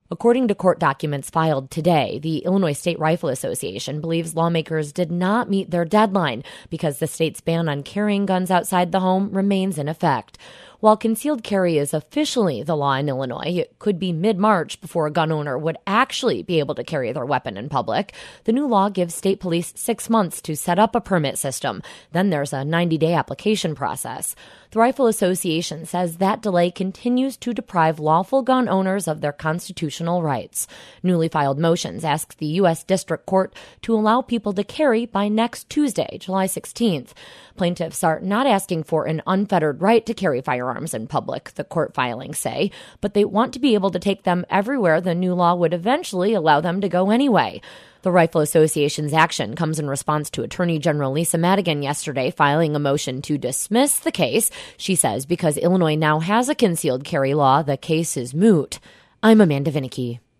According to court documents filed today, the Illinois State Rifle Association believes lawmakers did not meet their deadline because the state's ban on carrying guns outside the home remains in effect. While concealed carry is officially the law in Illinois, it could be mid-March before a gun owner would actually be able to carry their weapon in public. The new law gives state police 6 months to set up a permit system. Then there's a 90-day application process. The Rifle Association says that delay continues to deprive lawful gun owners of their constitutional rights. Newly filed motions ask the U.S. District Court to allow people to carry by next Tuesday, July 16th. Plaintiffs are not asking for an unfettered right to carry firearms in public, the court filings say, but they want to be able to take them everywhere the new law would eventually allow them to go anyway. The Rifle Association's action comes in response to Attorney General Lisa Madigan yesterday filing a motion to dismiss the case. She says because Illinois now has a concealed carry law, the case is moot. I'm Amanda Vinicky.